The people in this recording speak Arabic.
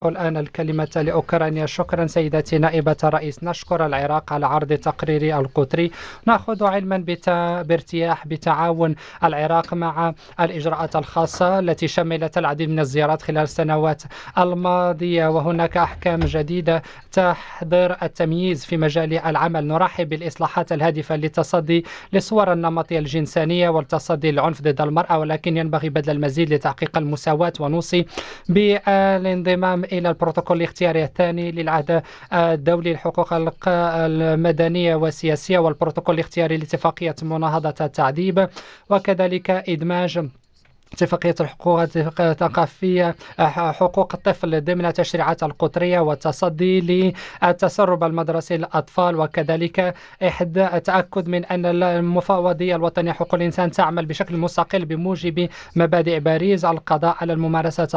الآن الكلمة لأوكرانيا. شكرا سيدتي نائبة الرئيس. نشكر العراق على عرض تقرير القطري. نأخذ علما بارتياح بتعاون العراق مع الإجراءات الخاصة التي شملت العديد من الزيارات خلال السنوات الماضية، وهناك أحكام جديدة تحظر التمييز في مجال العمل. نرحب بالإصلاحات الهادفة للتصدي لصور النمطية الجنسانية والتصدي للعنف ضد المرأة، ولكن ينبغي بذل المزيد لتحقيق المساواة، ونوصي بالانضمام إلى البروتوكول الاختياري الثاني للعهد الدولي للحقوق المدنية والسياسية، والبروتوكول الاختياري لاتفاقية مناهضة التعذيب، وكذلك إدماج اتفاقية الحقوق الثقافية حقوق الطفل ضمن تشريعات القطرية، والتصدي للتسرب المدرسي للأطفال، وكذلك التأكد من أن المفوضية الوطنية لحقوق الإنسان تعمل بشكل مستقل بموجب مبادئ باريس، القضاء على الممارسات